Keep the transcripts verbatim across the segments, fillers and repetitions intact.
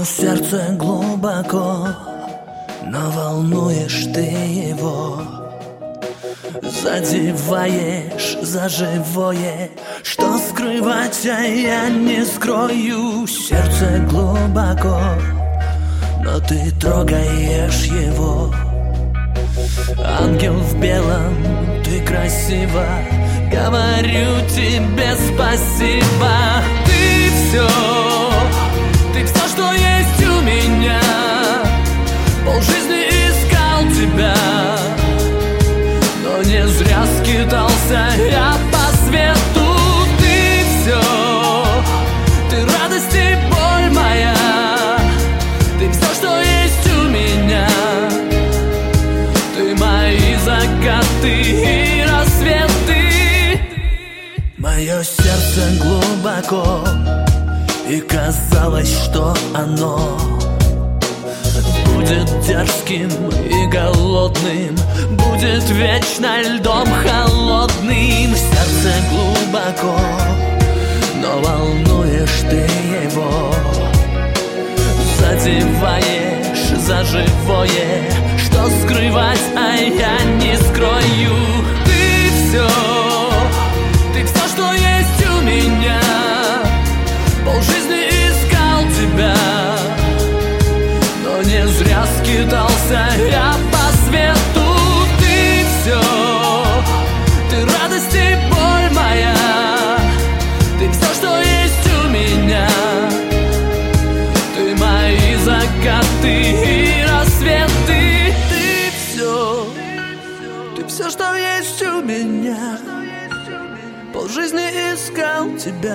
Мое сердце глубоко, но волнуешь ты его. Задеваешь за живое, что скрывать, а я не скрою. Сердце глубоко, но ты трогаешь его. Ангел в белом, ты красива, говорю тебе спасибо. Ты все, ты все, что есть у меня. Полжизни искал тебя, но не зря скитался я по свету. Ты все, ты радость и боль моя. Ты все, что есть у меня. Ты мои закаты и рассветы. Мое сердце глубоко, и казалось, что оно будет дерзким и голодным, будет вечно льдом холодным. Сердце глубоко, но волнуешь ты его. Задеваешь за живое, что скрывать, а я не скрою. Ты все, ты все, что есть у меня. Полжизни искал тебя, но не зря скитался я по свету. Ты все, ты радость и боль моя. Ты все, что есть у меня. Ты мои закаты и рассветы. Ты все, ты все, что есть у меня. Полжизни искал тебя,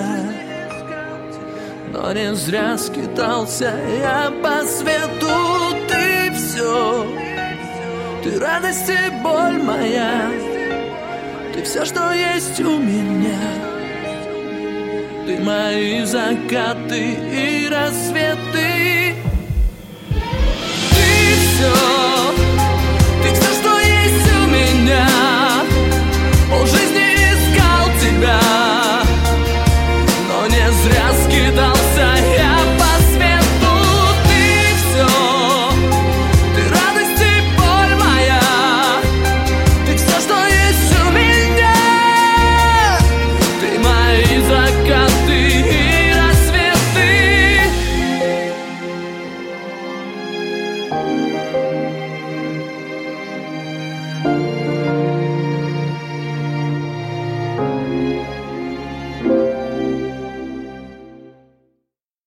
но не зря скитался я по свету. Ты все, ты радость и боль моя. Ты все, что есть у меня. Ты мои закаты и рассветы.